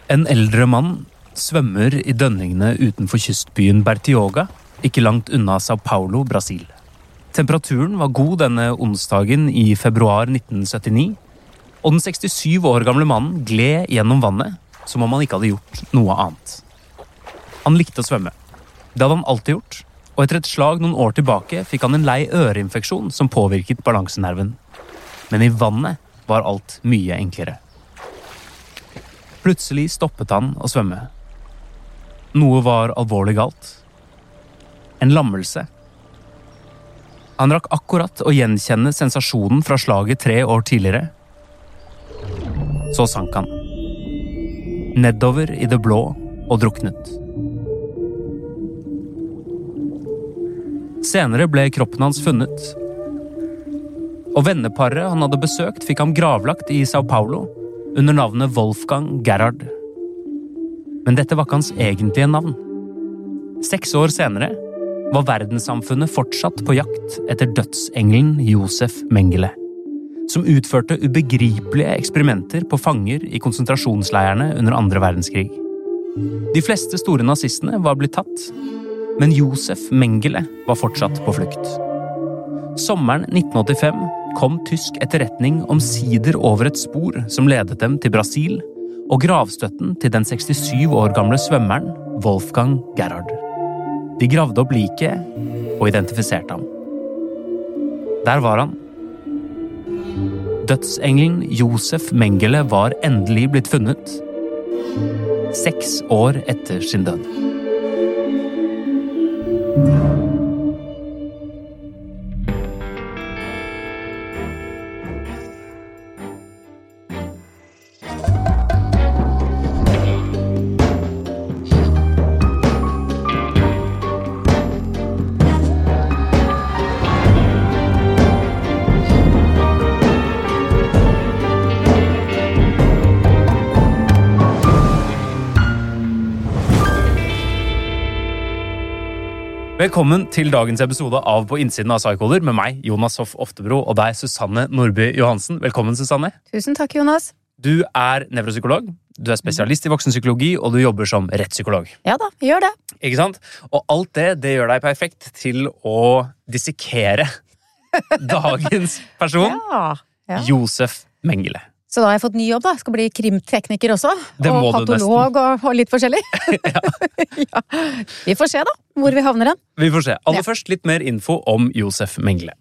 En eldre mann svømmer I dønningene utenfor kystbyen Bertioga, ikke langt unna São Paulo, Brasil. Temperaturen var god denne onsdagen I februar 1979, og den 67 år gamle mannen gled gjennom vannet, som om han ikke hadde gjort noe annet. Han likte å svømme. Det hadde han alltid gjort, og etter et slag noen år tilbake fikk han en lei øreinfeksjon som påvirket balansenerven. Men I vannet var alt mye enklere. Plutselig stoppet han å svømme. Noe var alvorlig galt. En lammelse. Han rakk akkurat å gjenkjenne sensasjonen fra slaget 3 år tidligere. Så sank han. Nedover I det blå og druknet. Senere ble kroppen hans funnet. Og venneparet han hadde besøkt fikk ham gravlagt I São Paulo under navnet Wolfgang Gerhard. Men dette var ikke hans egentlige navn. 6 år senere var verdenssamfunnet fortsatt på jakt etter dødsengelen Josef Mengele, som utførte ubegripelige eksperimenter på fanger I konsentrasjonsleirene under 2. verdenskrig. De fleste store nazistene var blitt tatt, men Josef Mengele var fortsatt på flukt. Sommeren 1985 kom tysk etterretning omsider over et spor som ledet dem til Brasil, og gravstøtten til den 67 år gamle svømmeren Wolfgang Gerhard. De gravde opp liket og identifiserte ham. Der var han. Dødsengelen Josef Mengele var endelig blitt funnet, 6 år etter sin død. Velkommen til dagens episode av På innsiden av Psykoler med meg, Jonas Hoff Oftebro, og deg, Susanne Nordby Johansen. Velkommen, Susanne. Tusen takk, Jonas. Du nevropsykolog, du spesialist I voksenpsykologi, og du jobber som rettspsykolog. Ja da, vi gjør det. Ikke sant? Og alt det gjør deg perfekt til å dissekere dagens person, Ja. Josef Mengele. Så da har jeg fått ny jobb da, jeg skal bli krimtekniker også, Det må og du patolog og litt forskjellig. Ja. Vi får se da, hvor vi havner den. Vi får se. Aller først litt mer info om Josef Mengele.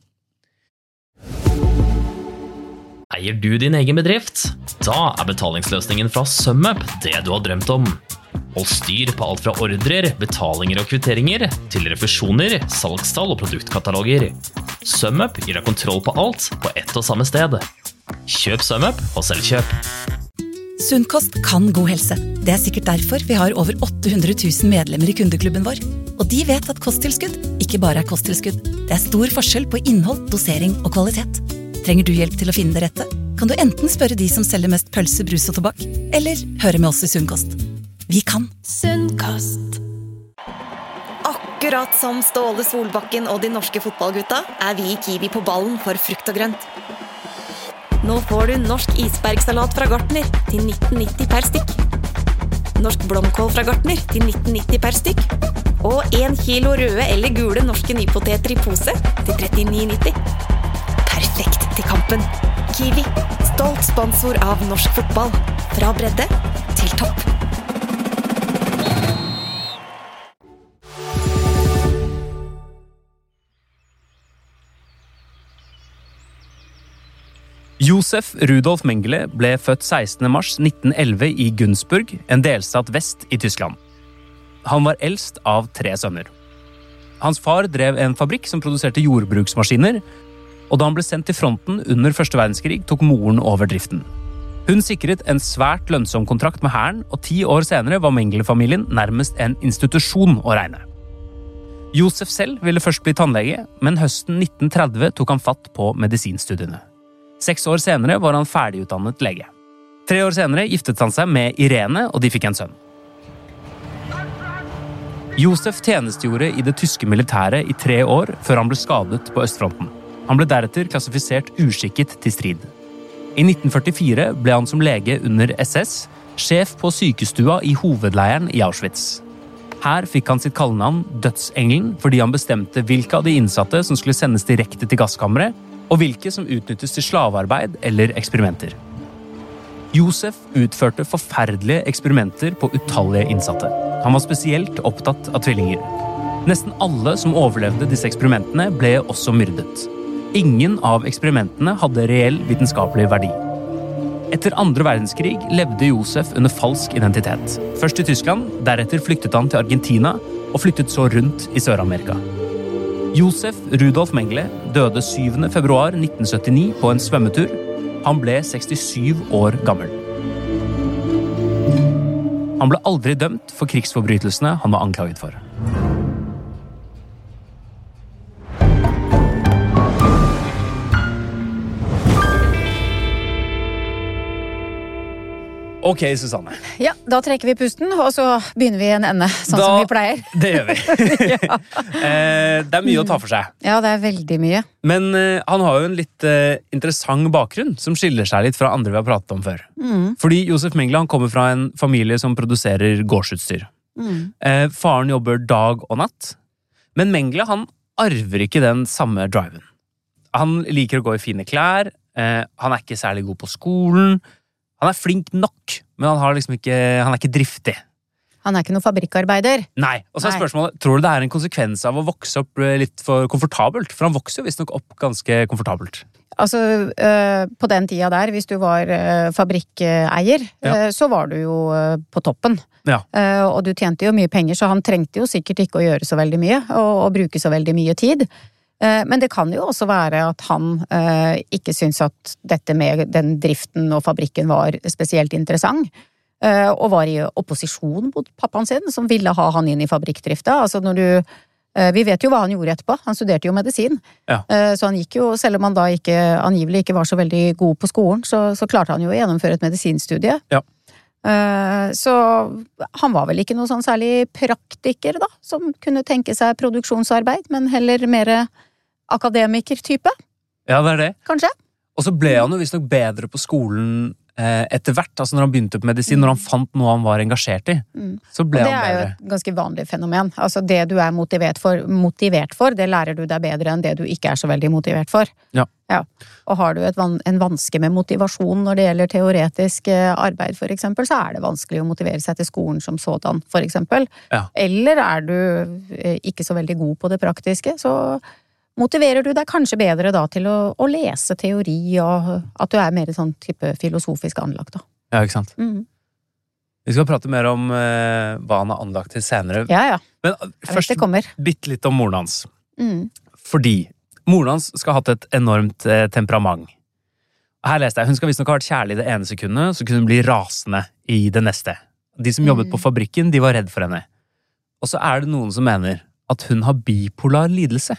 Eier du din egen bedrift? Da betalingsløsningen fra SumUp det du har drømt om. Hold styr på alt fra ordrer, betalinger og kvitteringer, til refusjoner, salgstall og produktkataloger. SumUp gir deg kontroll på alt på ett og samme sted. Kjøp SumUp og selvkjøp. Sunnkost kan god helse. Det sikkert derfor vi har over 800 000 medlemmer I kundeklubben vår. Og de vet at kosttilskudd ikke bare kosttilskudd. Det stor forskjell på innhold, dosering og kvalitet. Trenger du hjelp til å finne det rette? Kan du enten spørre de som selger mest pølse, brus og tobakk, eller høre med oss I Sunnkost. Vi kan. Sunnkost. Akkurat som Ståle Solbakken og de norske fotballgutta vi I Kiwi på ballen for frukt og grønt. Nå får du norsk isbergsalat fra Gartner til 19,90 per stykk. Norsk blomkål fra Gartner til 19,90 per stykk. Og 1 kilo røde eller gule norske nypoteter I pose til 39,90. Perfekt til kampen. Kiwi, stolt sponsor av norsk fotball. Fra bredde til topp. Josef Rudolf Mengele ble født 16. mars 1911 I Günzburg, en delstat vest I Tyskland. Han var eldst av 3 sønner. Hans far drev en fabrikk som produserte jordbruksmaskiner, og da han ble sendt til fronten under Første verdenskrig, tok moren over driften. Hun sikret en svært lønnsom kontrakt med hæren, og 10 år senere var Mengele-familien nærmest en institusjon å regne. Josef selv ville først bli tannlege, men høsten 1930 tok han fatt på medisinstudiene. 6 år senere var han ferdigutdannet lege. 3 år senere giftet han seg med Irene, og de fikk en sønn. Josef tjenestegjorde I det tyske militæret I 3 år før han ble skadet på Østfronten. Han ble deretter klassifisert uskikket til strid. I 1944 ble han som lege under SS sjef på sykestua i hovedleiren i Auschwitz. Her fikk han sitt kallenavn Dødsengelen fordi han bestemte hvilke av de innsatte som skulle sendes direkte til gasskammeret, og hvilke som utnyttes til slavearbeid eller eksperimenter. Josef utførte forferdelige eksperimenter på utallige innsatte. Han var spesielt opptatt av tvillinger. Nesten alle som overlevde disse eksperimentene ble også myrdet. Ingen av eksperimentene hadde reell vitenskapelig verdi. Etter andre verdenskrig levde Josef under falsk identitet. Først i Tyskland, deretter flyktet han til Argentina og flyttet så rundt i Sør-Amerika. Josef Rudolf Mengele døde 7. februar 1979 på en svømmetur. Han ble 67 år gammel. Han ble aldri dømt for krigsforbrytelsene han var anklaget for. Ok, Susanne. Ja, da trekker vi pusten, og så begynner vi en ende, som vi pleier. Det gjør vi. Ja. Det mye å ta for seg. Ja, det veldig mye. Men han har jo en litt interessant bakgrunn, som skiller seg litt fra andre vi har pratet om før. Fordi Josef Mengele, han kommer fra en familie som produserer gårdsutstyr. Faren jobber dag og natt, men Mengele, han arver ikke den samme driven. Han liker å gå i fine klær, han ikke særlig god på skolen. Han flink nok, men han er ikke driftig. Han ikke noen fabrikkarbeider. Nei, og så spørsmålet, tror du det en konsekvens av å vokse opp litt for komfortabelt? For han vokser jo visst nok opp ganske komfortabelt. Altså, på den tida der, hvis du var fabrikkeier, så var du jo på toppen. Ja. Og du tjente jo mye penger, så han trengte jo sikkert ikke å gjøre så veldig mye, og bruke så veldig mye tid. Men det kan jo også være at han ikke syns at dette med den driften og fabrikken var spesielt interessant, og var i opposisjon mot pappaen sin, som ville ha han inn i fabrikkdrifta. Altså vi vet jo hva han gjorde etterpå, han studerte jo medisin, så han gikk jo, selv om han da angivelig ikke var så veldig god på skolen, så klarte han jo å gjennomføre et medisinstudie. Ja. Så han var vel ikke noe sånn særlig praktiker da, som kunne tenke seg produksjonsarbeid, men heller mer akademiker-type. Ja, det det. Kanskje. Og så ble han jo visst nok bedre på skolen etter hvert, altså når han begynte på medisin, når han fant noe han var engasjert i, så ble han bedre. Det jo et ganske vanlig fenomen. Altså det du motivert for, det lærer du deg bedre enn det du ikke så veldig motivert for. Ja. Ja. Og har du en vanske med motivasjon når det gjelder teoretisk arbeid, for eksempel, så det vanskelig å motivere seg til skolen som sådan, for eksempel. Ja. Eller du ikke så veldig god på det praktiske, så motiverer du deg kanskje bedre da til å lese teori, og at du mer sånn type filosofisk anlagt da. Ja, ikke sant? Vi skal prate mer om hva han har anlagt til senere. Ja. Men først bitte litt om moren hans. Fordi moren hans skal ha hatt et enormt temperament. Her leste jeg, hun skal visst nok ha vært kjærlig i det ene sekundet, så kunne hun bli rasende i det neste. De som jobbet på fabrikken, de var redd for henne. Og så det noen som mener at hun har bipolar lidelse.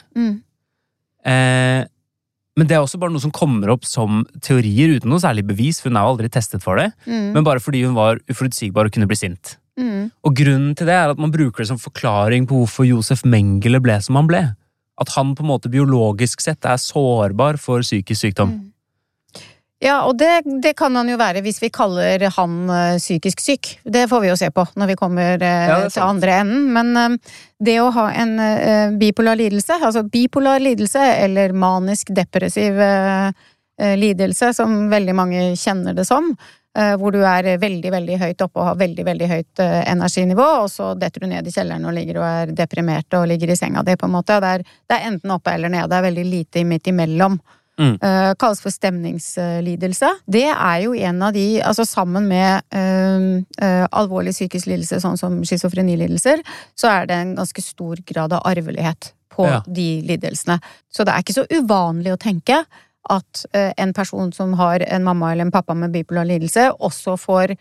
Men det også bare noe som kommer opp som teorier uten noe særlig bevis, for hun jo aldri testet for det, men bare fordi hun var uforutsigbar og kunne bli sint. Og grunnen til det at man bruker det som forklaring på hvorfor Josef Mengele ble som han ble. At han på en måte biologisk sett sårbar for psykisk sykdom. Ja, og det kan han jo være hvis vi kaller han psykisk syk. Det får vi jo se på når vi kommer til andre enden. Men det å ha en bipolar lidelse, altså bipolar lidelse eller manisk depressiv lidelse, som veldig mange kjenner det som, hvor du veldig, veldig høyt oppe og har veldig, veldig høyt energinivå, og så detter du ned i kjelleren og ligger og deprimert og ligger i senga di på en måte. Det enten oppe eller nede, det veldig lite midt imellom. Kalles for stemningslidelse. Det jo en av de, altså sammen med alvorlig psykisk lidelse, sånn som schizofrenilidelser, så det en ganske stor grad av arvelighet på de lidelsene. Så det ikke så uvanlig å tenke at en person som har en mamma eller en pappa med bipolar lidelse, også får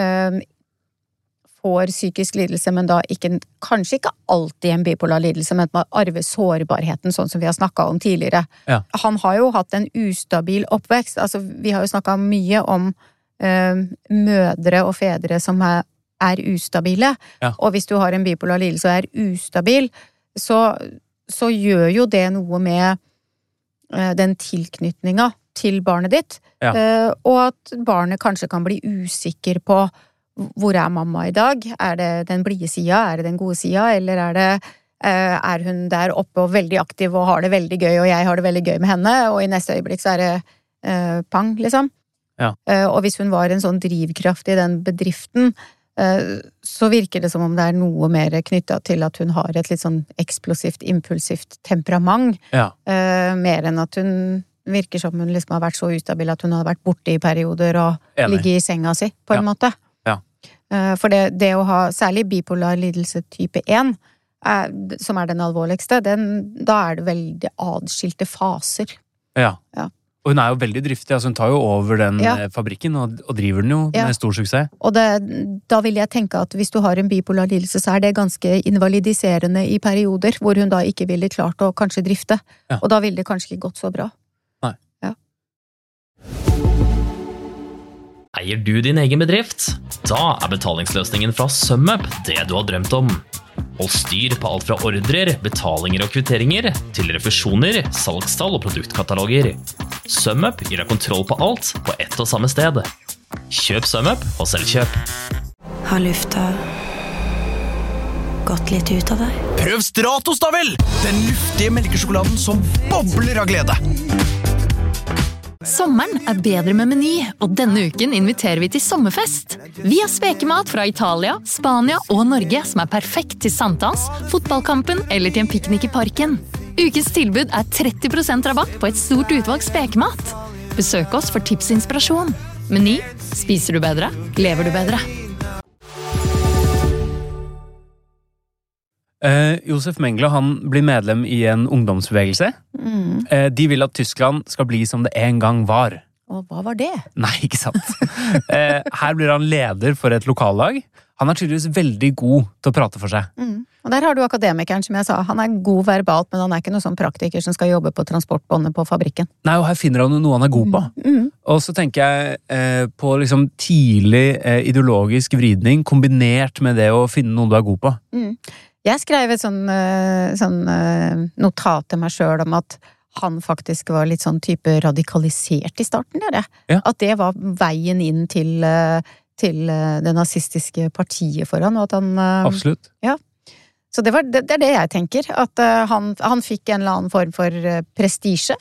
psykisk lidelse, men da kanskje ikke alltid en bipolar lidelse, men at man arver sårbarheten, sånn som vi har snakket om tidligere. Ja. Han har jo hatt en ustabil oppvekst. Altså, vi har jo snakket mye om mødre og fedre som ustabile. Ja. Og hvis du har en bipolar lidelse og ustabil, så gjør jo det noe med den tilknytninga til barnet ditt, og at barnet kanskje kan bli usikker på hvor mamma I dag? Det den blide sida? Det den gode sida? Eller hun der oppe og veldig aktiv og har det veldig gøy, og jeg har det veldig gøy med henne, og I neste øyeblikk så det pang, liksom. Ja. Og hvis hun var en sånn drivkraft I den bedriften, så virker det som om det noe mer knyttet til at hun har et litt sånn eksplosivt, impulsivt temperament, mer enn at hun virker som hun liksom har vært så ustabil at hun har vært borte I perioder og ligget I senga si, på en måte. Ja. For det å ha særlig bipolar lidelse type 1, som den alvorligste, da det veldig adskilte faser. Ja. Og hun jo veldig driftig, altså hun tar jo over den fabrikken og driver den jo med stor suksess. Og da vil jeg tenke at hvis du har en bipolar lidelse, så det ganske invalidiserende I perioder, hvor hun da ikke ville klart å kanskje drifte. Og da ville det kanskje ikke gått så bra. Nei. Ja. Eier du din egen bedrift? Da betalingsløsningen fra SumUp det du har drømt om. Hold styr på alt fra ordrer, betalinger og kvitteringer, til refusjoner, salgstall og produktkataloger. SumUp gir deg kontroll på alt på ett og samme sted. Kjøp SumUp og selvkjøp. Har lufta gått litt ut av deg? Prøv Stratos da vel! Den luftige melkesjokoladen som bobler av glede. Sommeren bedre med Meny, og denne uken inviterer vi til sommerfest. Vi har spekemat fra Italia, Spania og Norge som perfekt til sankthans, fotballkampen eller til en piknik I parken. Ukens tilbud 30% rabatt på et stort utvalg spekemat. Besøk oss for tips og inspirasjon. Meny, spiser du bedre, lever du bedre. Josef Mengele, han blir medlem I en ungdomsbevegelse. De vil at Tyskland skal bli som det en gang var. Og hva var det? Nei, ikke sant. Her blir han leder for et lokallag. Han tydeligvis veldig god til å prate for seg. Og der har du akademikeren, som jeg sa. Han god verbalt, men han ikke noe sånn praktiker som skal jobbe på transportbåndet på fabrikken. Nei, og her finner han noe han god på. Og så tenker jeg på liksom tidlig ideologisk vridning, kombinert med det å finne noe du god på. Jeg skrev et sånn notat til meg selv om at han faktisk var litt sånn type radikalisert I starten, Ja. At det var veien inn til det nazistiske partiet for han, og at han... Absolutt. Ja. Så det det jeg tenker, at han fikk en eller annen form for prestige,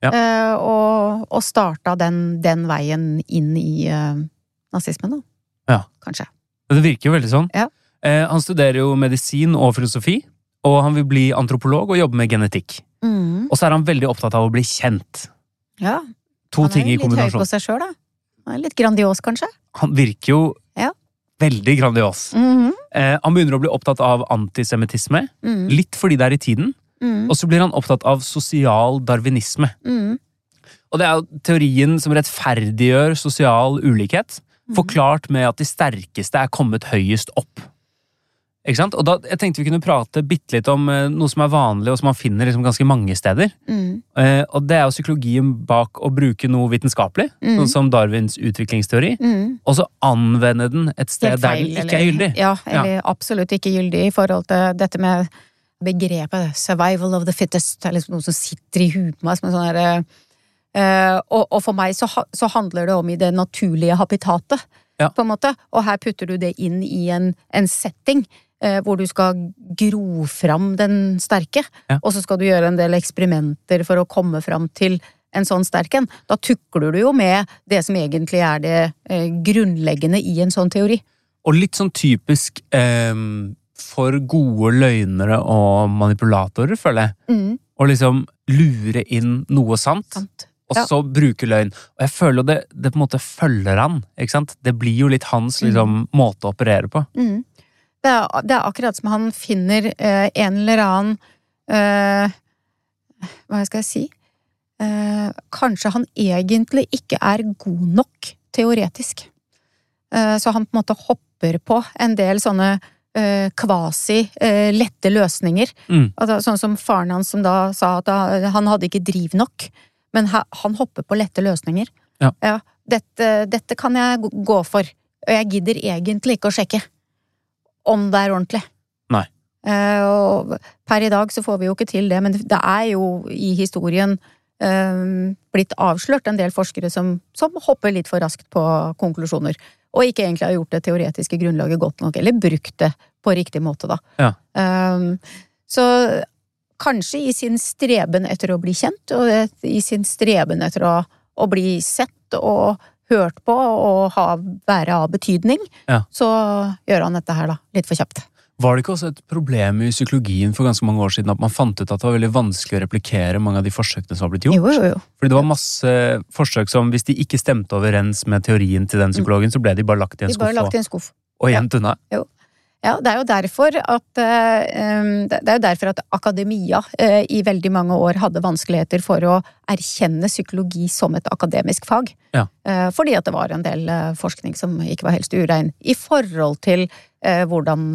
og starta den veien inn I nazismen, da. Ja. Kanskje. Det virker jo veldig sånn. Ja. Han studerer jo medisin og filosofi, og han vil bli antropolog og jobbe med genetikk. Og så han veldig opptatt av å bli kjent. Ja. To ting I kombinasjon. Han litt høy på seg selv, da. Han litt grandios, kanskje. Han virker jo veldig grandios. Han begynner å bli opptatt av antisemittisme, litt fordi det I tiden, og så blir han opptatt av sosial darwinisme. Og det jo teorien som rettferdiggjør sosial ulikhet, forklart med at de sterkeste kommet høyest opp. Ikke sant? Og da, jeg tenkte vi kunne prate bittelitt om noe som vanlig, og som man finner liksom ganske mange steder. Og det jo psykologien bak å bruke noe vitenskapelig, sånn som Darwins utviklingsteori, og så anvende den et sted der den ikke gyldig. Ja, eller absolutt ikke gyldig I forhold til dette med begrepet survival of the fittest, liksom noe som sitter I huet på meg, som sånn her, og for meg så handler det om I det naturlige habitatet, på en måte, og her putter du det inn I en setting, hvor du skal gro fram den sterke, og så skal du gjøre en del eksperimenter for å komme fram til en sånn sterken. Da tukler du jo med det som egentlig det grunnleggende I en sånn teori. Og litt sånn typisk for gode løgnere og manipulatorer, føler jeg. Og liksom lure inn noe sant. Og så bruke løgn. Og jeg føler det på en måte følger han, ikke sant? Det blir jo litt hans liksom, måte å operere på. Det akkurat som han finner en eller annen hva skal jeg si? Kanskje han egentlig ikke god nok teoretisk. Så han på en måte hopper på en del sånne kvasi lette løsninger. Altså, sånn som faren hans som da sa at han hadde ikke driv nok. Men han hopper på lette løsninger. Ja, dette kan jeg gå for. Og jeg gidder egentlig ikke å sjekke om det ordentlig. Nei. Og per I dag så får vi jo ikke til det, men det jo I historien blitt avslørt en del forskere som hopper litt for raskt på konklusjoner, og ikke egentlig har gjort det teoretiske grunnlaget godt nok, eller brukt det på riktig måte da. Ja. Så kanskje i sin streben etter å bli kjent, og i sin streben etter å bli sett og hørt på og være av betydning, så gjør han dette her da, litt for kjapt. Var det ikke også et problem i psykologien for ganske mange år siden at man fant ut at det var veldig vanskelig å replikere mange av de forsøkene som var blitt gjort? Jo. Fordi det var masse forsøk som, hvis de ikke stemte overens med teorien til den psykologen, så ble de bare lagt i en skuff og gjemt unna. Jo. Ja, det er jo derfor at akademia i veldig mange år hadde vanskeligheter for å erkjenne psykologi som et akademisk fag. Ja. Fordi at det var en del forskning som ikke var helt urein i forhold til hvordan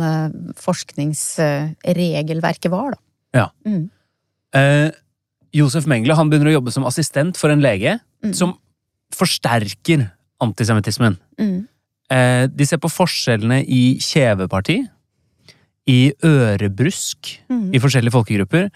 forskningsregelverket var da. Ja. Josef Mengele, han begynner å jobbe som assistent for en lege som forsterker antisemittismen. De ser på forskjellene i kjeveparti, i ørebrusk, i forskjellige folkegrupper,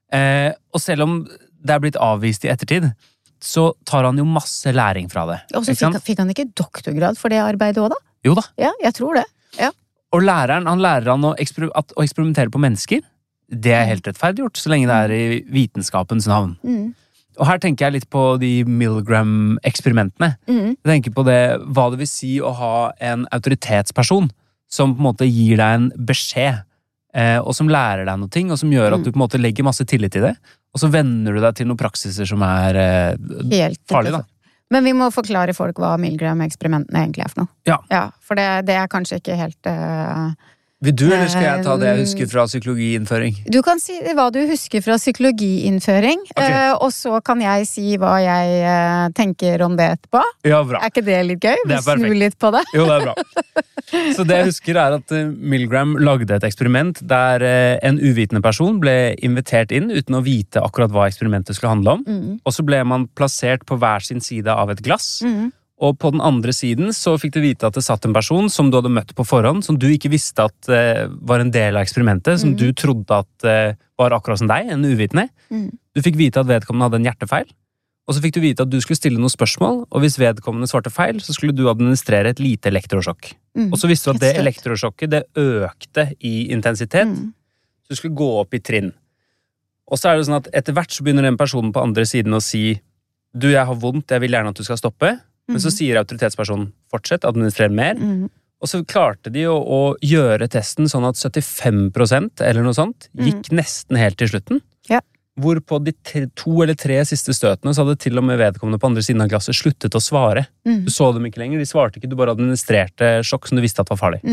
og selv om det er blitt avvist i ettertid, så tar han jo masse læring fra det. Og så fikk han ikke doktorgrad for det arbeidet også da? Jo da. Ja, jeg tror det. Ja. Og han lærer han å eksperimentere på mennesker. Det er helt rettferdiggjort, så lenge det er i vitenskapens navn. Og her tenker jeg litt på de Milgram-eksperimentene. Jeg tenker på hva det vil si å ha en autoritetsperson som på en måte gir deg en beskjed, og som lærer deg noe ting, og som gjør at du på en måte legger masse tillit i det, og så vender du deg til noen praksiser som er farlige da. Men vi må forklare folk hva Milgram-eksperimentene egentlig er for noe. Ja. For det er kanskje ikke helt... Vil du, eller skal jeg ta det jeg husker fra psykologiinnføring? Du kan si hva du husker fra psykologiinnføring, og så kan jeg si hva jeg tenker om det etterpå. Ja, bra. Er ikke det litt gøy? Det er perfekt. Snu litt på det. Jo, det er bra. Så det jeg husker er at Milgram lagde et eksperiment der en uvitende person ble invitert inn uten å vite akkurat hva eksperimentet skulle handle om, og så ble man plassert på hver sin side av et glass, og på den andre siden så fikk du vite at det satt en person som du hadde møtt på forhånd, som du ikke visste at var en del av eksperimentet, som du trodde at var akkurat som deg, en uvitende. Du fikk vite at vedkommende hadde en hjertefeil, og så fikk du vite at du skulle stille noen spørsmål, og hvis vedkommende svarte feil, så skulle du administrere et lite elektrosjokk. Og så visste du at det elektrosjokket, det økte i intensitet, så du skulle gå opp i trinn. Og så er det sånn at etter hvert så begynner den personen på andre siden å si, du, jeg har vondt, jeg vil gjerne at du skal stoppe, men så sier autoritetspersonen, fortsett, administrer mer. Og så klarte de å gjøre testen sånn at 75% eller noe sånt gikk nesten helt til slutten. Ja. Hvor på de 2 eller 3 siste støtene så hadde til og med vedkommende på andre siden av glasset sluttet å svare. Du så dem ikke lenger, de svarte ikke, du bare administrerte sjokk som du visste at var farlig.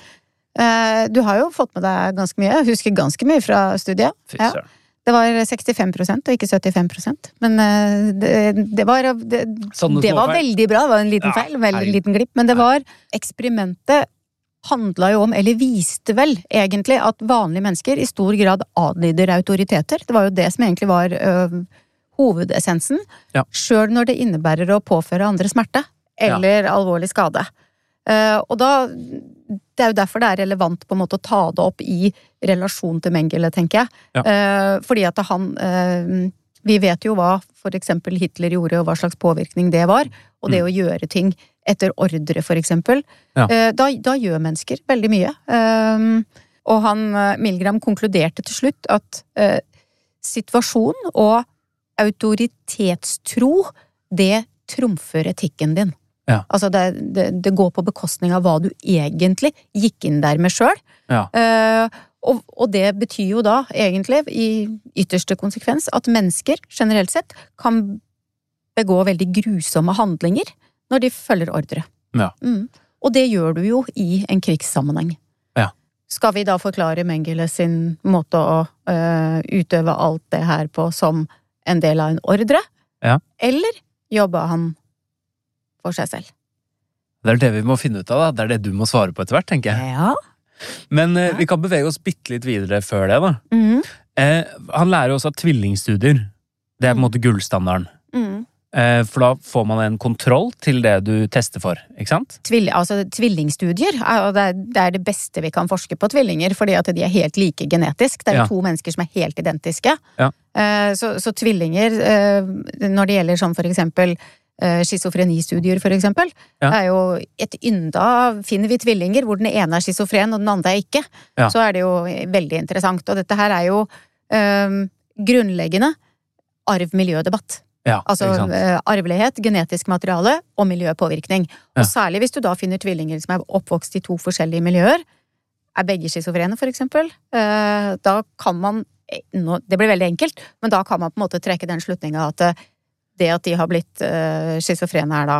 Du har jo fått med deg ganske mye, jeg husker ganske mye fra studiet. Ja. Det var 65% og ikke 75%. Men det var veldig bra, det var en liten feil, veldig liten glipp. Men det var, eksperimentet handlet jo om, eller viste vel egentlig, at vanlige mennesker i stor grad adlyder autoriteter. Det var jo det som egentlig var hovedessensen. Selv når det innebærer å påføre andre smerte, eller alvorlig skade. Og da... Det er jo derfor det er relevant på en måte å ta det opp i relasjon til Mengele, tenker jeg. Fordi at vi vet jo hva for eksempel Hitler gjorde, og hva slags påvirkning det var, og det å gjøre ting etter ordre, for eksempel. Da gjør mennesker veldig mye. Og Milgram konkluderte til slutt at situasjon og autoritetstro, det trumfer etikken din. Altså det går på bekostning av hva du egentlig gikk inn der med selv. Og det betyr jo da egentlig i ytterste konsekvens at mennesker generelt sett kan begå veldig grusomme handlinger når de følger ordre. Og det gjør du jo i en krigssammenheng. Skal vi da forklare Mengele sin måte å utøve alt det her på som en del av en ordre? Eller jobber han for seg selv? Det er det vi må finne ut av da. Det er det du må svare på etter hvert, tenker jeg. Men vi kan bevege oss litt videre før det da. Han lærer også av tvillingstudier. Det er på en måte gullstandarden. For da får man en kontroll til det du tester for, ikke sant? Tvillingstudier det det beste vi kan forske på tvillinger, fordi at de helt like genetisk. Det jo to mennesker som helt identiske. Ja. Så tvillinger, når det gjelder sånn for eksempel schizofrenistudier for eksempel, det jo et ynda, finner vi tvillinger hvor den ene schizofren og den andre ikke, så det jo veldig interessant. Og dette her jo grunnleggende arv-miljødebatt. Ja, altså arvelighet, genetisk materiale og miljøpåvirkning. Og særlig hvis du da finner tvillinger som oppvokst i to forskjellige miljøer, begge schizofrene for eksempel, da kan man, det blir veldig enkelt, men da kan man på en måte trekke den slutningen at det at de har blitt schizofrene da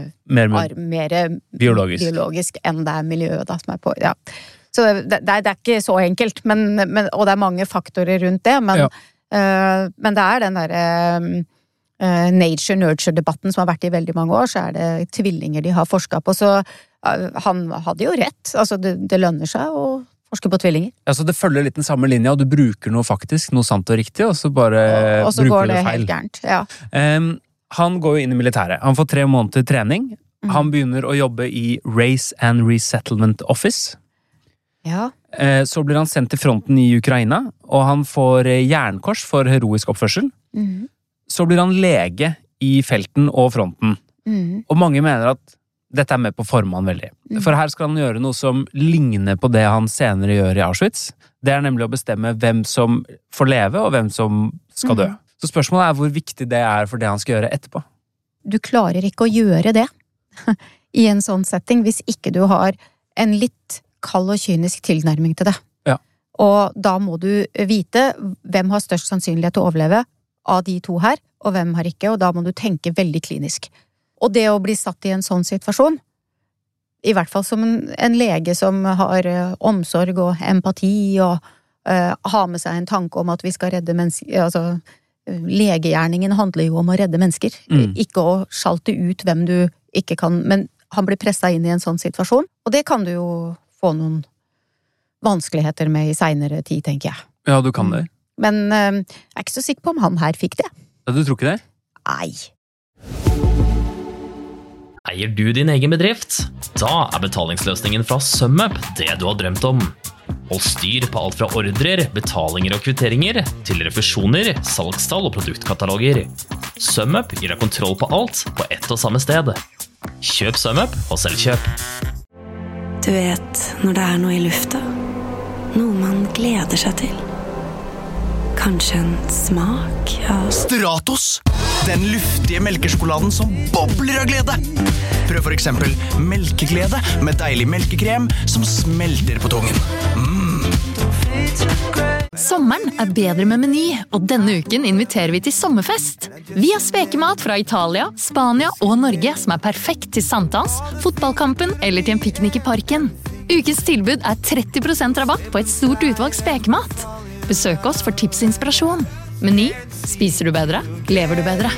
mer biologisk enn det miljøet da som på, Så det ikke så enkelt, og det mange faktorer rundt det, men det den der nature-nurture-debatten som har vært i veldig mange år, så det tvillinger de har forsket på, så han hadde jo rett, altså det lønner seg å forske på tvillinger. Ja, så det følger litt den samme linja, og du bruker noe faktisk, noe sant og riktig, og så bare og så bruker du det feil. Helt gærent, ja. Han går jo inn i militæret. Han får 3 måneder trening. Han begynner å jobbe i Race and Resettlement Office. Ja. Så blir han sendt til fronten i Ukraina, og han får jernkors for heroisk oppførsel. Så blir han lege i felten og fronten. Og mange mener at dette med på form han veldig. For her skal han gjøre noe som ligner på det han senere gjør i Auschwitz. Det nemlig å bestemme hvem som får leve, og hvem som skal dø. Så spørsmålet hvor viktig det for det han skal gjøre etterpå. Du klarer ikke å gjøre det i en sånn setting hvis ikke du har en litt kald og kynisk tilnærming til det. Ja. Og da må du vite hvem har størst sannsynlighet til å overleve av de to her, og hvem har ikke, og da må du tenke veldig klinisk. Og det å bli satt i en sånn situasjon, i hvert fall som en lege som har omsorg og empati, og har med seg en tanke om at vi skal redde mennesker, altså legegjerningen handler jo om å redde mennesker, ikke å sjalte ut hvem du ikke kan, men han blir presset inn i en sånn situasjon, og det kan du jo få noen vanskeligheter med i senere tid, tenker jeg. Ja, du kan det. Men jeg ikke så sikker på om han her fikk det. Ja, du tror ikke det? Nei. Eier du din egen bedrift? Da betalingsløsningen fra SumUp det du har drømt om. Hold styr på alt fra ordrer, betalinger og kvitteringer, til refusjoner, salgstall og produktkataloger. SumUp gir deg kontroll på alt på ett og samme sted. Kjøp SumUp og selvkjøp. Du vet når det noe i lufta, noe man gleder seg til. Kanskje en smak av Stratos! Den luftige melkesjokoladen som bobler av glede. Prøv for eksempel melkeglede med deilig melkekrem som smelter på tungen. Sommeren bedre med Meny, og denne uken inviterer vi til sommerfest. Vi har spekemat fra Italia, Spania og Norge som perfekt til sankthans, fotballkampen eller til en piknik i parken. Ukens tilbud 30% rabatt på et stort utvalg spekemat. Besøk oss for tips og inspirasjon. Meny. Spiser du bedre? Lever du bedre?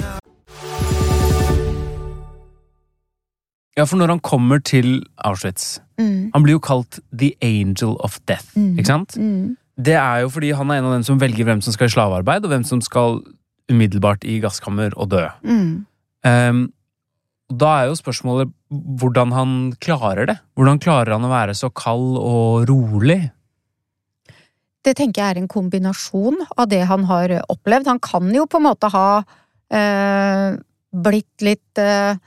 Ja, for når han kommer til Auschwitz, han blir jo kalt The Angel of Death, ikke sant? Det jo fordi han en av dem som velger hvem som skal i slavearbeid, og hvem som skal umiddelbart i gasskammer og dø. Da jo spørsmålet hvordan han klarer det. Hvordan klarer han å være så kald og rolig? Det tenker jeg en kombinasjon av det han har opplevd. Han kan jo på en måte ha blitt litt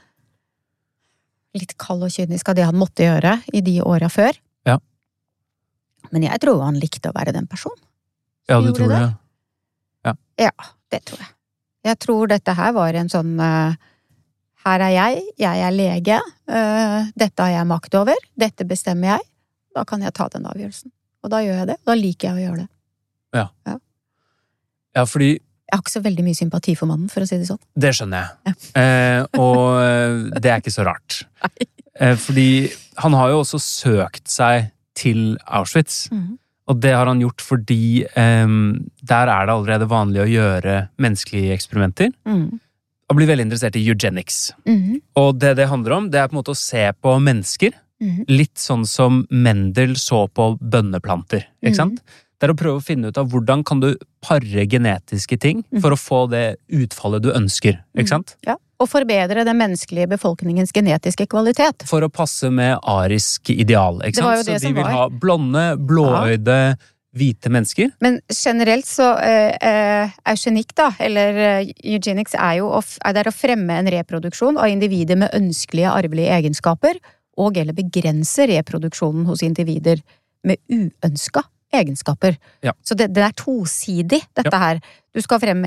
kald og kynisk av det han måtte gjøre i de årene før. Ja. Men jeg tror han likte å være den personen. Ja, du tror det? Ja. Ja, det tror jeg. Jeg tror dette her var en sånn her jeg lege, dette har jeg makt over, dette bestemmer jeg, da kan jeg ta den avgjørelsen. Og da gjør jeg det, og da liker jeg å gjøre det. Ja. Ja, fordi jeg har ikke så veldig mye sympati for mannen, for å si det sånn. Det skjønner jeg. Og det ikke så rart. Fordi han har jo også søkt seg til Auschwitz. Og det har han gjort fordi der det allerede vanlig å gjøre menneskelige eksperimenter. Og bli veldig interessert i eugenics. Og det handler om, det på en måte å se på mennesker, litt sånn som Mendel så på bønneplanter, ikke sant? Det å prøve å finne ut av hvordan kan du parre genetiske ting for å få det utfallet du ønsker, ikke sant? Ja, og forbedre den menneskelige befolkningens genetiske kvalitet. For å passe med arisk ideal, ikke sant? Det var jo det så de som vil var. ha blonde, blåøyde, hvite mennesker. Men generelt så eugenikk da, eller eugenics er å fremme en reproduksjon av individer med ønskelige arvelige egenskaper, og eller begrense reproduksjonen hos individer med uønska egenskaper. Ja. Så det er tosidig, dette her. Du skal frem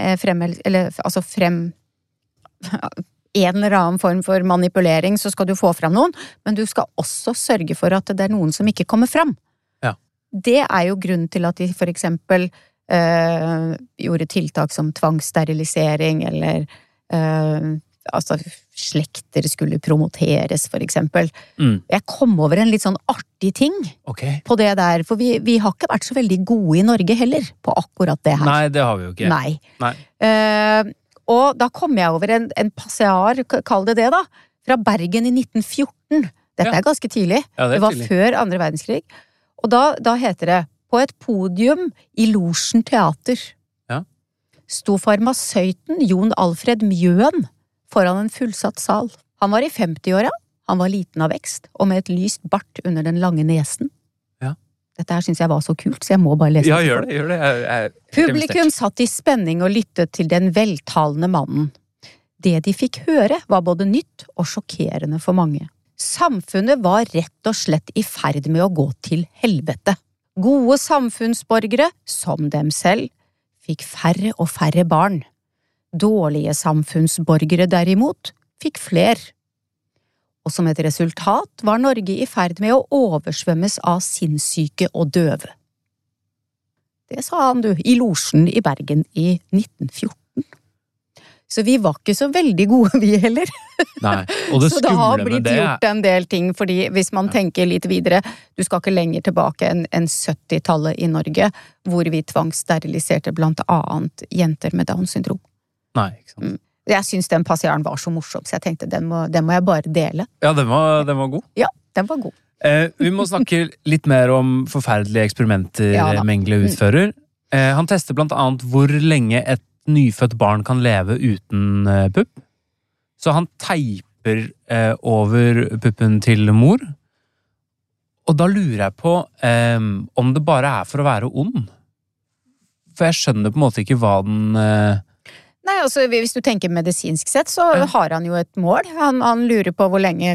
en eller annen form for manipulering, så skal du få fram noen, men du skal også sørge for at det er noen som ikke kommer fram. Det er jo grunnen til at de for eksempel gjorde tiltak som tvangssterilisering, eller slekter skulle promoteres, for eksempel. Jeg kom over en litt sånn artig ting på det der, for vi har ikke vært så veldig gode i Norge heller, på akkurat det her. Nei, det har vi jo ikke. Nei. Og da kom jeg over en passiar, kall det da, fra Bergen i 1914. Dette er ganske tidlig. Ja, det var tidlig. før andre verdenskrig. Og da heter det, på et podium i Losjen Teater, sto farmasøyten Jon Alfred Mjøen foran en fullsatt sal. Han var i 50-åra, han var liten av vekst, og med et lyst bart under den lange nesen. Ja. Dette her synes jeg var så kult, så jeg må bare lese det. Ja, gjør det. Publikum satt i spenning og lyttet til den veltalende mannen. Det de fikk høre var både nytt og sjokkerende for mange. Samfunnet var rett og slett i ferd med å gå til helvete. Gode samfunnsborgere, som dem selv, fikk færre og færre barn. Dårlige samfunnsborgere derimot fikk fler. Og som et resultat var Norge i ferd med å oversvømmes av sinnssyke og døve. Det sa han i Losjen i Bergen i 1914. Så vi var ikke så veldig gode, vi heller. Nei, og det så det har skumle blitt med det gjort en del ting, fordi hvis man tenker litt videre, du skal ikke lenger tilbake enn 70-tallet i Norge, hvor vi tvangssteriliserte blant annet jenter med Downs syndrom. Nei, ikke sant. Jeg synes den passiaren var så morsom, så jeg tenkte den må jeg bare dele. Ja, den var god. Ja, den var god. Vi må snakke litt mer om forferdelige eksperimenter Mengele utfører. Han tester blant annet hvor lenge et nyfødt barn kan leve uten pupp. Så han teiper over puppen til mor. Og da lurer jeg på om det bare er for å være ond. For jeg skjønner på en måte ikke hva den... Nei, altså hvis du tenker medisinsk sett, så har han jo et mål. Han lurer på hvor lenge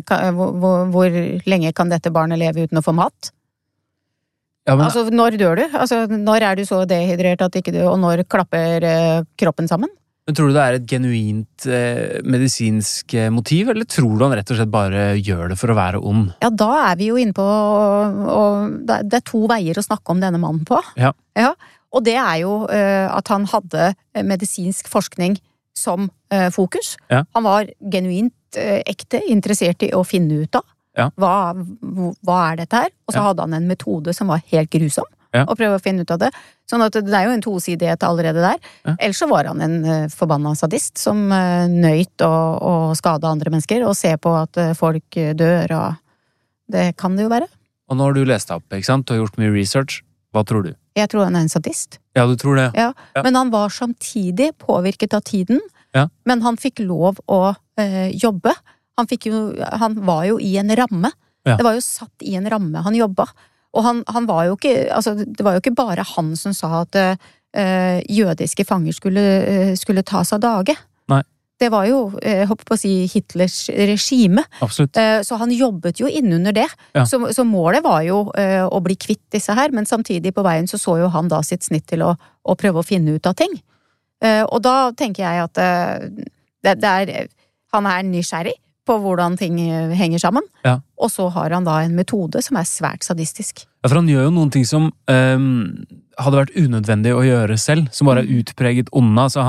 kan dette barnet leve uten å få mat. Ja, men... Altså, når dør du? Altså, når er du så dehydrert at ikke du, og når klapper kroppen sammen? Men tror du det er et genuint medisinsk motiv, eller tror du han rett og slett bare gjør det for å være ond? Ja, da er vi jo inne på, det er to veier å snakke om denne mannen på. Ja. Og det er jo at han hadde medisinsk forskning som fokus. Ja. Han var genuint ekte interessert i å finne ut av. Ja. Hva er dette her? Og så hadde han en metode som var helt grusom, å prøve å finne ut av det. Sånn at det er jo en tosidighet allerede der. Ellers så var han en forbanna sadist som nøyt å skade andre mennesker, og se på at folk dør, og det kan det jo være. Og nå har du lest opp, ikke sant? Du har gjort mye research. Hva tror du? Jeg tror han er en sadist. Ja, du tror det? Ja. Men han var samtidig påvirket av tiden, men han fikk lov å jobbe. Han var jo i en ramme. Det var jo satt i en ramme han jobba. Og han var jo ikke, altså det var jo ikke bare han som sa at jødiske fanger skulle tas av dage. Nei. Det var jo, jeg håper på å si, Hitlers regime. Absolutt. Så han jobbet jo innunder det. Ja. Så målet var jo å bli kvitt disse her, men samtidig på veien så jo han da sitt snitt til å prøve å finne ut av ting. Og da tenker jeg at han er nysgjerrig på hvordan ting henger sammen. Ja. Og så har han da en metode som er svært sadistisk. Ja, for han gjør jo noen ting som hadde vært unødvendig å gjøre selv, som bare er utpreget onde. Så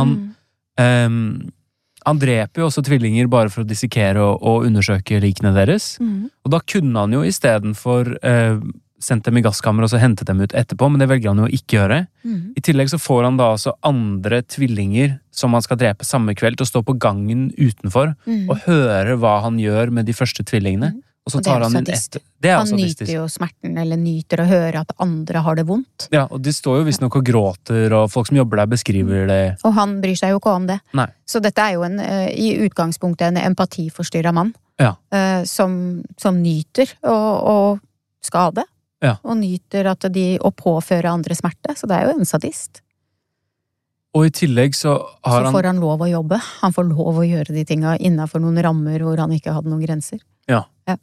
han dreper jo også tvillinger bare for å dissekere og undersøke likene deres. Og da kunne han jo i stedet for sendt dem i gasskammer og så hentet dem ut etterpå, men det velger han jo ikke gjøre. I tillegg så får han da altså andre tvillinger som han skal drepe samme kveld til å stå på gangen utenfor og høre hva han gjør med de første tvillingene. og så tar han inn ett. Det han nyter jo smerten, eller nyter å høre at andre har det vondt. Ja, og de står jo visstnok og gråter, og folk som jobber der beskriver det. Og han bryr seg jo ikke om det. Nei. Så dette er jo i utgangspunktet en empatiforstyrret mann, som nyter å skade, og nyter å påføre andre smerte, så det er jo en sadist. Og i tillegg så får han lov å jobbe. Han får lov å gjøre de tingene innenfor noen rammer hvor han ikke hadde noen grenser. Ja.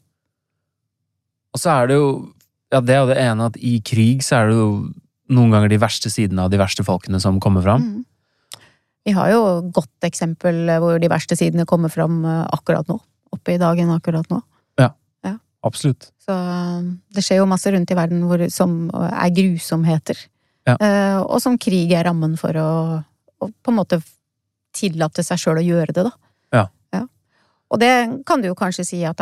Og så er det jo, det er jo det ene at i krig så er det jo noen ganger de verste sidene av de verste folkene som kommer fram. Vi har jo godt eksempel hvor de verste sidene kommer fram akkurat nå. Oppe i dagen akkurat nå. Ja. Absolutt. Så det skjer jo masse rundt i verden som er grusomheter. Og som krig er rammen for å på en måte tillate seg selv å gjøre det da. Og det kan du jo kanskje si at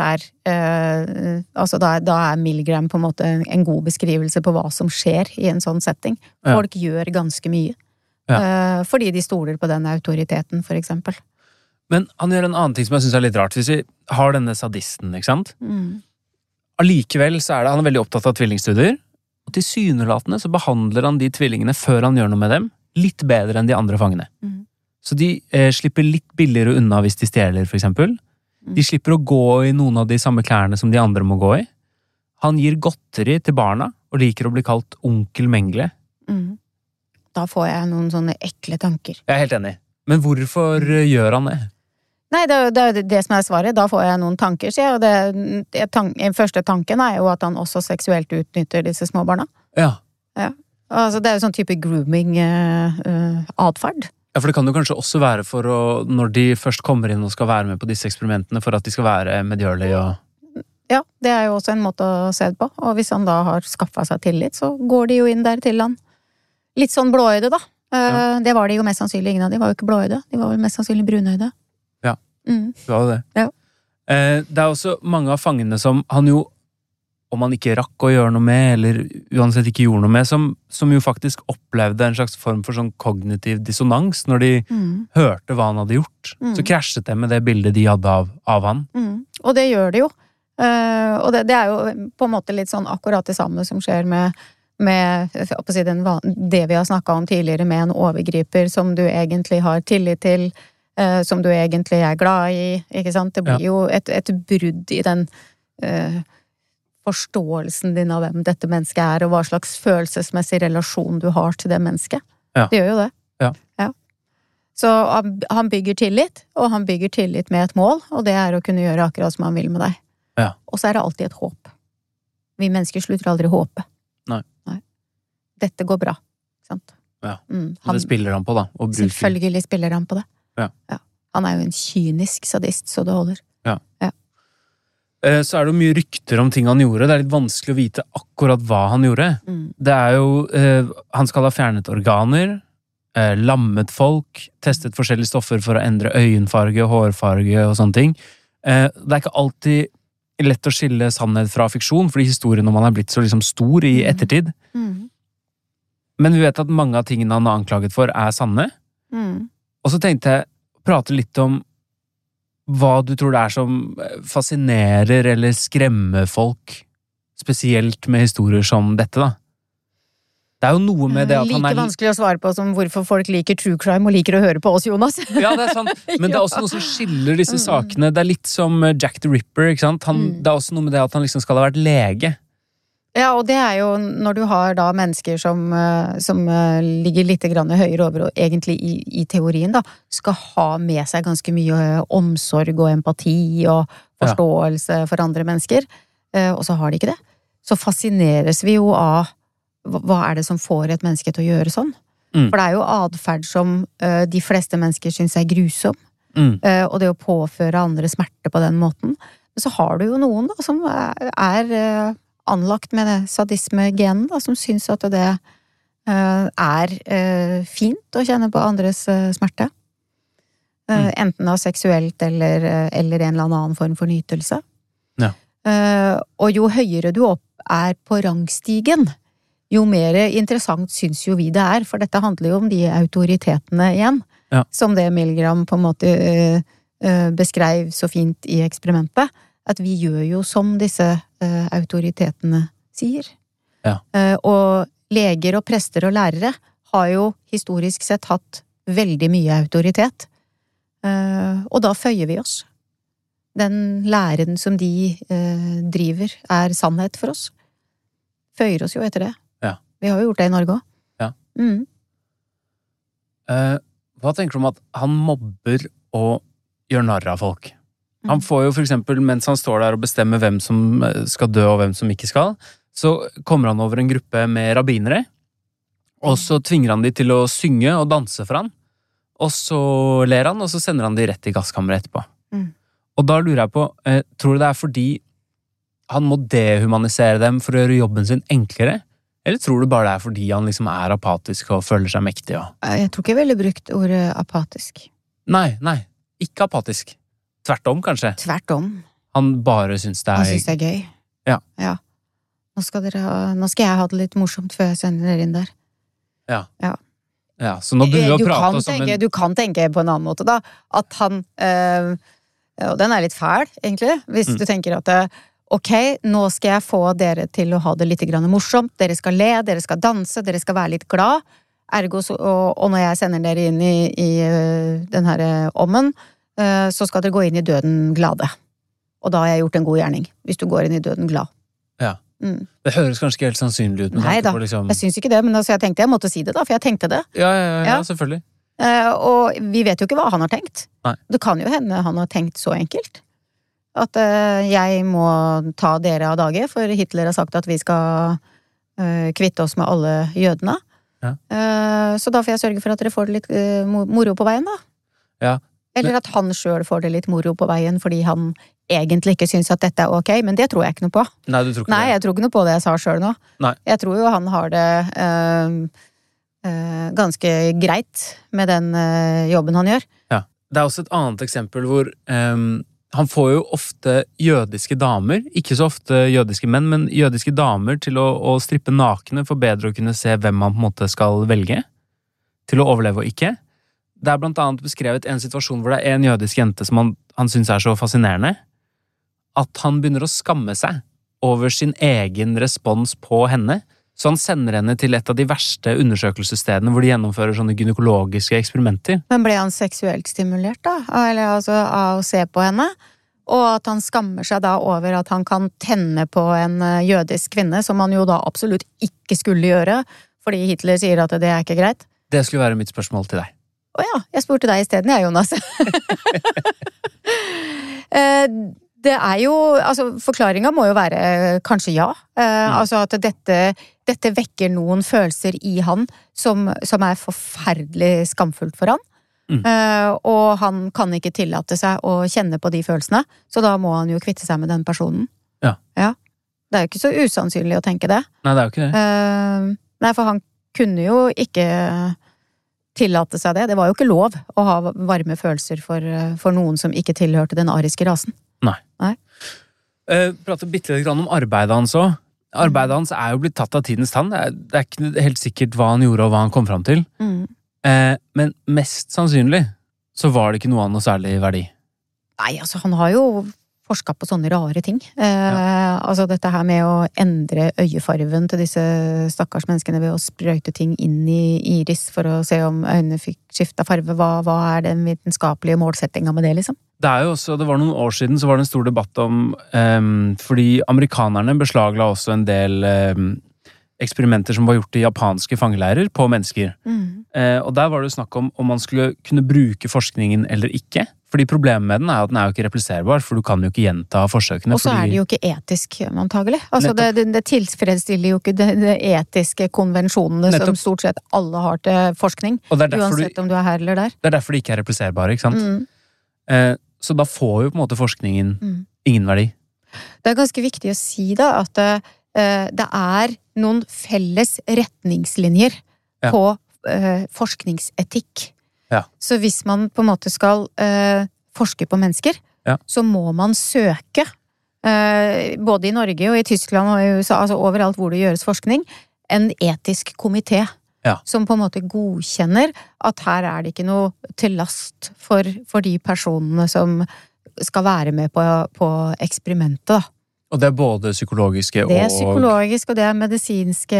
altså da er Milgram på en måte en god beskrivelse på hva som skjer i en sånn setting. Folk gjør ganske mye. Fordi de stoler på den autoriteten, for eksempel. Men han gjør en annen ting som jeg synes er litt rart. Hvis vi har denne sadisten, ikke sant? Allikevel så er han er veldig opptatt av tvillingstudier. Og tilsynelatende så behandler han de tvillingene før han gjør noe med dem, litt bedre enn de andre fangene. Så de slipper litt billigere unna hvis de stjeler, for eksempel. De slipper å gå i noen av de samme klærne som de andre må gå i. Han gir godteri til barna, og liker å bli kalt onkel Mengle. Da får jeg noen sånne ekle tanker. Jeg er helt enig. Men hvorfor gjør han det? Nei, det er det som er svaret. Da får jeg noen tanker, sier jeg. Den første tanken er jo at han også seksuelt utnytter disse småbarna. Ja. Altså, det er jo sånn type grooming adferd. Ja, for det kan jo kanskje også være for å, når de først kommer inn og skal være med på disse eksperimentene, for at de skal være medgjørlige og... Ja, det er jo også en måte å se det på. Og hvis han da har skaffet seg tillit, så går de jo inn der til han. Litt sånn blåøyde, da. Det var de jo mest sannsynlig. Ingen av de var jo ikke blåøyde. De var vel mest sannsynlig brunøyde. Ja, det var det. Ja. Det er også mange av fangene som han jo, om han ikke rakk å gjøre noe med, eller uansett ikke gjorde noe med, som jo faktisk opplevde en slags form for sånn kognitiv dissonans når de hørte hva han hadde gjort. Så krasjet det med det bildet de hadde av han. Og det gjør det jo. Og det er jo på en måte litt sånn akkurat det samme som skjer med det vi har snakket om tidligere, med en overgriper som du egentlig har tillit til, som du egentlig er glad i, ikke sant? Det blir jo et brudd i den forståelsen din av hvem dette mennesket er, og hva slags følelsesmessig relasjon du har til det mennesket. Det gjør jo det. Ja. Så han bygger tillit, og han bygger tillit med et mål, og det er å kunne gjøre akkurat som han vil med deg. Og så er det alltid et håp. Vi mennesker slutter aldri håpe. Nei. Dette går bra, sant? Det spiller han på da. Selvfølgelig spiller han på det. Han er jo en kynisk sadist, så det holder. Så er det jo mye rykter om ting han gjorde. Det er litt vanskelig å vite akkurat hva han gjorde. Det er jo, han skal ha fjernet organer, lammet folk, testet forskjellige stoffer for å endre øyenfarge, hårfarge og sånne ting. Det er ikke alltid lett å skille sannhet fra fiksjon, fordi historien om han er blitt så liksom stor i ettertid. Men vi vet at mange av tingene han er anklaget for er sanne. Og så tenkte jeg å prate litt om hva du tror det er som fascinerer eller skremmer folk, spesielt med historier som dette da. Det er jo noe med det at han er... Like vanskelig å svare på som hvorfor folk liker true crime og liker å høre på oss, Jonas. Ja, det er sant. Men det er også noe som skiller disse sakene. Det er litt som Jack the Ripper, ikke sant? Det er også noe med det at han liksom skal ha vært lege. Ja, og det er jo når du har da mennesker som ligger litt grann høyere over, og egentlig i teorien da, skal ha med seg ganske mye omsorg og empati og forståelse for andre mennesker, og så har de ikke det. Så fascineres vi jo av hva er det som får et menneske til å gjøre sånn? For det er jo adferd som de fleste mennesker synes er grusom, og det å påføre andre smerte på den måten. Men så har du jo noen da, som er anlagt med det sadisme-genen, da, som synes at det er fint å kjenne på andres smerte. Enten av seksuelt eller en eller annen form for nytelse. Og jo høyere du opp er på rangstigen, jo mer interessant synes jo vi det er, for dette handler jo om de autoritetene igjen, som det Milgram på en måte beskrev så fint i eksperimentet. at vi gjør jo som disse autoritetene sier. Ja. Og leger og prester og lærere har jo historisk sett hatt veldig mye autoritet. Og da føyer vi oss. Den læren som de driver sannhet for oss. Føyer oss jo etter det. Ja. Vi har jo gjort det i Norge også. Ja. Hva tenker du om at han mobber og gjør narr av folk? Han får jo for eksempel, mens han står der og bestemmer hvem som skal dø og hvem som ikke skal, så kommer han over en gruppe med rabbinere, og så tvinger han de til å synge og danse for han, og så ler han, og så sender han de rett i gasskammeret etterpå. Og da lurer jeg på, tror du det fordi han må dehumanisere dem for å gjøre jobben sin enklere? Eller tror du bare det fordi han liksom apatisk og føler seg mektig? Og... Jeg tror ikke jeg ville brukt ordet apatisk. Nei, ikke apatisk. Tvert om, kanskje? Tvert om. Han bare synes det Han synes det gøy. Ja. Nå skal jeg ha det litt morsomt før jeg sender dere inn der. Ja, så nå begynner vi å prate oss om Du kan tenke på en annen måte da, at han, og den litt fæl, egentlig, hvis du tenker at ok, nå skal jeg få dere til å ha det litt grann morsomt, dere skal le, dere skal danse, dere skal være litt glad, ergo, og når jeg sender dere inn i den her ommen, så skal dere gå inn i døden glade. Og da har jeg gjort en god gjerning, hvis du går inn i døden glad. Ja. Det høres kanskje ikke helt sannsynlig ut. Nei da, liksom... jeg synes ikke det, men altså, jeg tenkte jeg måtte si det da, for jeg tenkte det. Ja, selvfølgelig. Og vi vet jo ikke hva han har tenkt. Nei. Det kan jo hende han har tenkt så enkelt. At jeg må ta dere av dage, for Hitler har sagt at vi skal kvitte oss med alle jødene. Ja. Så da får jeg sørge for at dere får det litt moro på veien da. Ja. Eller at han selv får det litt moro på veien, fordi han egentlig ikke synes at dette ok, men det tror jeg ikke noe på. Nei, du tror ikke Nei, jeg tror ikke noe på det jeg sa selv nå. Nei. Jeg tror jo han har det ganske greit med den jobben han gjør. Ja. Det også et annet eksempel hvor han får jo ofte jødiske damer, ikke så ofte jødiske menn, men jødiske damer til å strippe nakne for bedre å kunne se hvem man på en måte skal velge til å overleve og ikke. Det blant annet beskrevet en situasjon hvor det en jødisk jente som han synes så fascinerende, at han begynner å skamme seg over sin egen respons på henne, så han sender henne til et av de verste undersøkelsesstedene hvor de gjennomfører sånne gynekologiske eksperimenter. Men ble han seksuelt stimulert da? Eller altså av å se på henne? Og at han skammer seg da over at han kan tenne på en jødisk kvinne, som han jo da absolutt ikke skulle gjøre, fordi Hitler sier at det ikke greit? Det skulle være mitt spørsmål til deg. Åja, jeg spurte deg i stedet, Jonas. Det jo, altså forklaringen må jo være kanskje ja. Altså at dette vekker noen følelser i han som forferdelig skamfullt for han. Og han kan ikke tillate seg å kjenne på de følelsene, så da må han jo kvitte seg med den personen. Ja. Det jo ikke så usannsynlig å tenke det. Nei, det jo ikke det. Nei, for han kunne jo ikke tillate seg det. Det var jo ikke lov å ha varme følelser for noen som ikke tilhørte den ariske rasen. Nei. Prater bitte litt om arbeidet hans også. Arbeidet hans jo blitt tatt av tidens tann. Det ikke helt sikkert hva han gjorde og hva han kom fram til. Men mest sannsynlig så var det ikke noe av noe særlig verdi. Nei, altså han har jo forsket på sånne rare ting. Altså dette her med å endre øyefarven til disse stakkars menneskene ved å sprøyte ting inn i iris for å se om øynene fikk skiftet farve. Hva den vitenskapelige målsettingen med det, liksom? Det jo også, det var noen år siden så var det en stor debatt om fordi amerikanerne beslagla også en del eksperimenter som var gjort i japanske fangeleirer på mennesker. Og der var det snakk om man skulle kunne bruke forskningen eller ikke. Fordi problemet med den at den jo ikke repliserbar, for du kan jo ikke gjenta forsøkene. Og så det jo ikke etisk, antagelig. Altså det tilfredsstiller jo ikke de etiske konvensjonene som stort sett alle har til forskning, uansett om du her eller der. Det derfor de ikke repliserbare, ikke sant? Så da får jo på en måte forskningen ingen verdi. Det ganske viktig å si da, at det noen felles retningslinjer på forskningsetikk. Så hvis man på en måte skal forske på mennesker, så må man søke, både i Norge og i Tyskland og i USA, altså overalt hvor det gjøres forskning, en etisk komité som på en måte godkjenner at her det ikke noe til last for de personene som skal være med på eksperimentet da. Og det både psykologiske og... Det psykologisk, og det medisinske,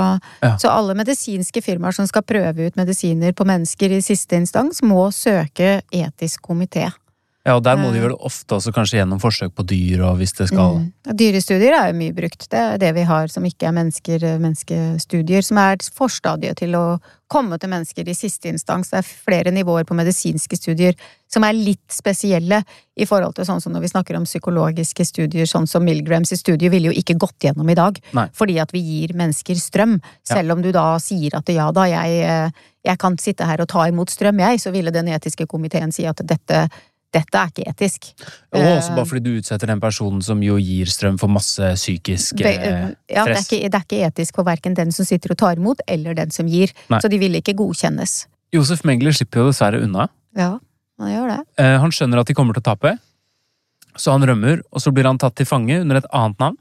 så alle medisinske firmaer som skal prøve ut medisiner på mennesker i siste instans, må søke etisk komité. Ja, og der må de vel ofte også kanskje gjennom forsøk på dyr, og hvis det skal... Dyrestudier jo mye brukt. Det det vi har som ikke menneskestudier, som forstadiet til å komme til mennesker i siste instans. Det flere nivåer på medisinske studier som litt spesielle i forhold til sånn som når vi snakker om psykologiske studier, sånn som Milgrams studie ville jo ikke gått gjennom i dag, fordi at vi gir mennesker strøm. Selv om du da sier at ja da, jeg kan sitte her og ta imot strøm, så ville den etiske komiteen si at dette ikke etisk. Og også bare fordi du utsetter den personen som jo gir strøm for masse psykisk stress. Ja, det ikke etisk for hverken den som sitter og tar imot, eller den som gir. Så de vil ikke godkjennes. Josef Mengele slipper jo dessverre unna. Ja, han gjør det. Han skjønner at de kommer til å tape, så han rømmer, og så blir han tatt til fange under et annet navn,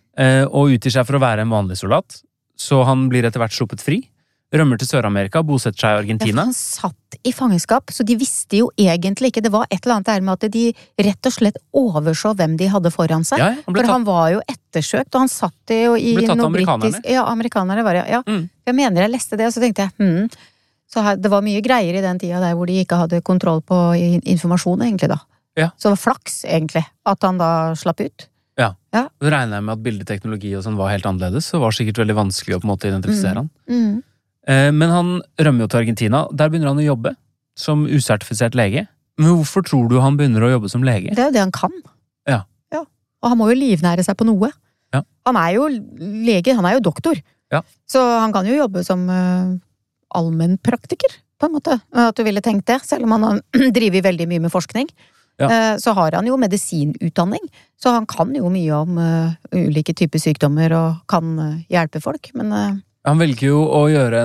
og utgir seg for å være en vanlig soldat. Så han blir etter hvert sluppet fri. Rømmer til Sør-Amerika, bosetter seg i Argentina. Han satt i fangenskap, så de visste jo egentlig ikke. Det var et eller annet der med at de rett og slett overså hvem de hadde foran seg. For han var jo ettersøkt, og han satt jo i noe britisk... Ja, amerikanerne var det, ja. Jeg mener jeg leste det, og så tenkte jeg, Så det var mye greier i den tida der hvor de ikke hadde kontroll på informasjon egentlig da. Så det var flaks egentlig, at han da slapp ut. Ja. Så regner jeg med at bildeteknologi og sånn var helt annerledes, så var det sikkert veldig vanskelig å på en måte identifisere han. Men han rømmer jo til Argentina. Der begynner han å jobbe som usertifisert lege. Men hvorfor tror du han begynner å jobbe som lege? Det jo det han kan. Ja. Og han må jo livnære seg på noe. Han jo lege, han jo doktor. Så han kan jo jobbe som allmennpraktiker, på en måte. At du ville tenkt det, selv om han driver veldig mye med forskning. Så har han jo medisinutdanning. Så han kan jo mye om ulike typer sykdommer og kan hjelpe folk, men... Han velger jo å gjøre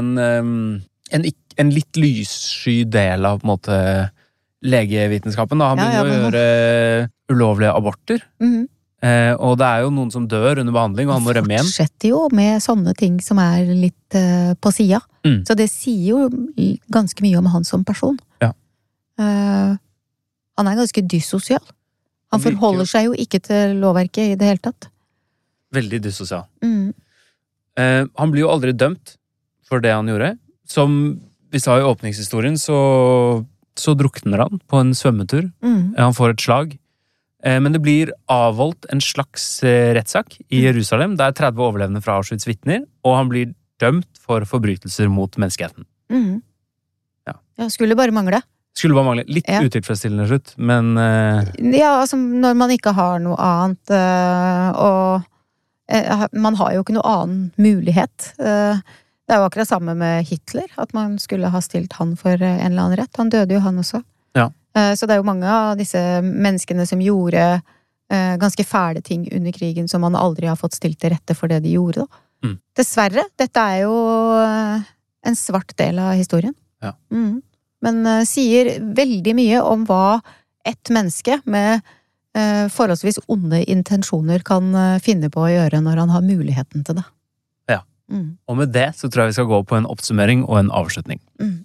en litt lyssky del av på en måte legevitenskapen. Da. Han begynner å gjøre ulovlige aborter. Og det jo noen som dør under behandling, og han må rømme igjen. Han fortsetter jo med sånne ting som litt på sida. Så det sier jo ganske mye om han som person. Han ganske dyssosial. Han forholder seg jo ikke til lovverket i det hele tatt. Veldig dyssosial. Han blir jo aldri dømt for det han gjorde. Som vi sa i åpningshistorien, så drukner han på en svømmetur. Han får et slag. Men det blir avholdt en slags rettssak i Jerusalem. Det 30 overlevende fra Auschwitz vitner, og han blir dømt for forbrytelser mot menneskeheten. Skulle bare mangle. Litt utilfredsstillende slutt, men... Ja, altså når man ikke har noe annet, og man har jo ikke noe annen mulighet. Det jo akkurat samme med Hitler, at man skulle ha stilt han for en eller annen rett. Han døde jo han også. Så det jo mange av disse menneskene som gjorde ganske fæle ting under krigen som man aldri har fått stilt til rette for det de gjorde. Dessverre, dette jo en svart del av historien. Men sier veldig mye om hva et menneske med forholdsvis onde intensjoner kan finne på å gjøre når han har muligheten til det. Ja. Og med det så tror jeg vi skal gå på en oppsummering og en avslutning.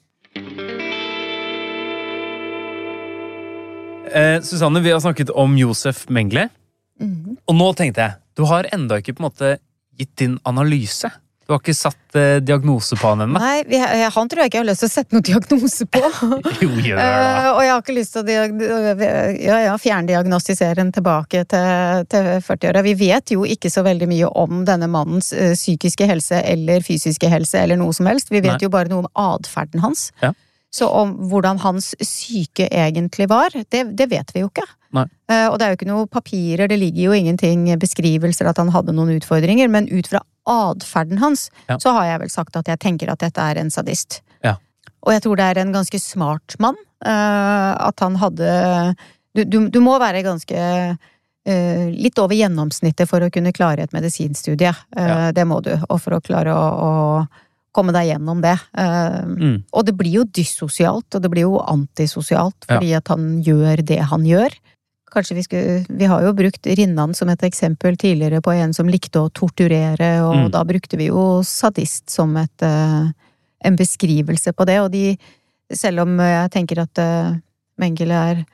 Susanne, vi har snakket om Josef Mengele. Og nå tenkte jeg, du har enda ikke på en måte gitt din analyse. Du har ikke satt diagnose på han ennå. Nei, han tror jeg ikke jeg har lyst til å sette noen diagnose på. Jo, gjør det da. Og jeg har ikke lyst til å fjerndiagnostisere den tilbake til 40-åra. Vi vet jo ikke så veldig mye om denne mannens psykiske helse eller fysiske helse eller noe som helst. Vi vet jo bare noe om adferden hans. Så om hvordan hans syke egentlig var, det vet vi jo ikke. Og det jo ikke noe papirer, det ligger jo ingenting beskrivelser at han hadde noen utfordringer, men ut fra adferden hans, så har jeg vel sagt at jeg tenker at dette en sadist. Og jeg tror det en ganske smart mann, at han hadde... Du må være ganske litt over gjennomsnittet for å kunne klare et medisinstudie. Det må du, og for å klare å komme deg gjennom det. Og det blir jo dyssosialt, og det blir jo antisosialt, fordi at han gjør det han gjør. Kanskje vi har jo brukt Rinnan som et eksempel tidligere på en som likte å torturere, og da brukte vi jo sadist som en beskrivelse på det, og selv om jeg tenker at Mengele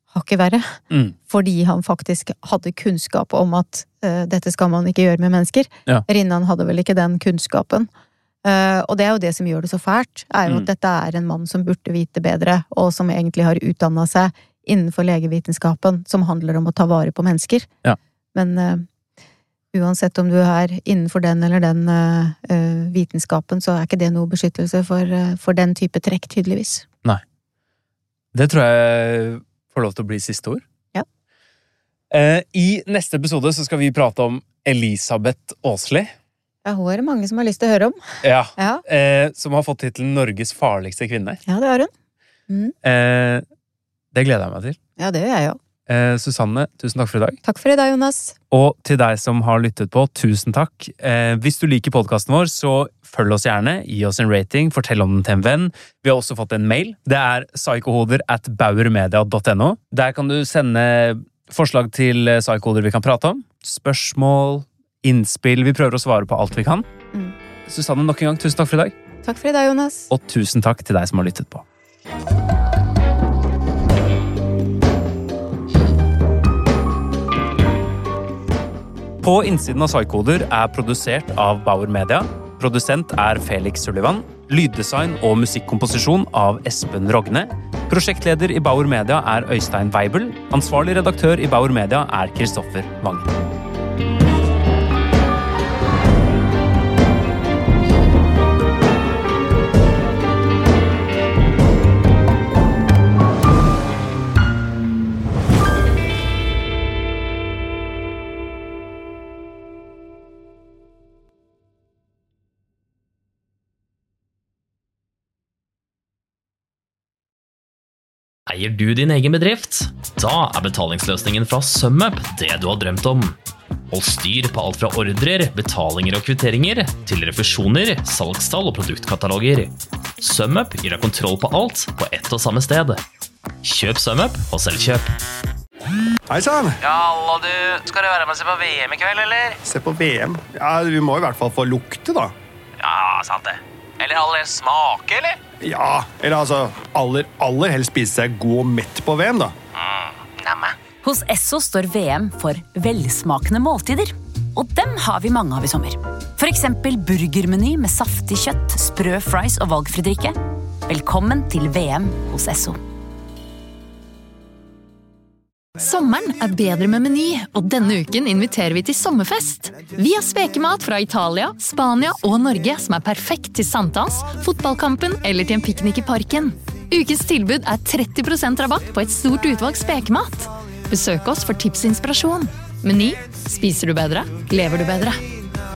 hakket verre. Fordi han faktisk hadde kunnskap om at dette skal man ikke gjøre med mennesker. Rinnan hadde vel ikke den kunnskapen. Og det jo det som gjør det så fælt, jo at dette en mann som burde vite bedre, og som egentlig har utdannet seg innenfor legevitenskapen, som handler om å ta vare på mennesker. Men uansett om du innenfor den eller den vitenskapen, så ikke det noe beskyttelse for den type trekk, tydeligvis. Nei. Det tror jeg får lov til å bli siste ord. Ja. I neste episode så skal vi prate om Elisabeth Åsli. Ja, hun det mange som har lyst til å høre om. Ja. Som har fått titlen Norges farligste kvinne. Ja, det har hun. Det gleder jeg meg til. Ja, det gjør jeg jo. Susanne, tusen takk for i dag. Takk for i dag, Jonas. Og til deg som har lyttet på, tusen takk. Hvis du liker podcasten vår, så følg oss gjerne, gi oss en rating, fortell om den til en venn. Vi har også fått en mail. Det psykohoder@bauermedia.no. Der kan du sende forslag til psykohoder vi kan prate om. Spørsmål, innspill, vi prøver å svare på alt vi kan. Susanne, nok en gang, tusen takk for i dag. Takk for i dag, Jonas. Og tusen takk til deg som har lyttet på. På innsiden av Psykoder produsert av Bauer Media. Produsent Felix Sullivan. Lyddesign og musikkomposisjon av Espen Rogne. Prosjektleder i Bauer Media Øystein Weibel. Ansvarlig redaktør i Bauer Media Kristoffer Vangen. Eier du din egen bedrift? Da betalingsløsningen fra SumUp det du har drømt om. Hold styr på alt fra ordrer, betalinger og kvitteringer, til refusjoner, salgstall og produktkataloger. SumUp gir deg kontroll på alt på ett og samme sted. Kjøp SumUp og selvkjøp. Hei sann! Ja, hallo du. Skal du være med og se på VM i kveld, eller? Se på VM? Ja, vi må i hvert fall få lukte, da. Ja, sant det. Eller aller smake, eller? Ja, eller altså, aller helst spise seg god og mett på VM, da. Nemme. Hos Esso står VM for velsmakende måltider. Og dem har vi mange av i sommer. For eksempel burgermeny med saftig kjøtt, sprø fries og valgfri drikke. Velkommen til VM hos Esso. Sommeren bedre med Meny, og denne uken inviterer vi til sommerfest. Vi har spekemat fra Italia, Spania og Norge som perfekt til sankthans, fotballkampen eller til en piknik i parken. Ukens tilbud 30% rabatt på et stort utvalg spekemat. Besøk oss for tips og inspirasjon. Meny, spiser du bedre, lever du bedre.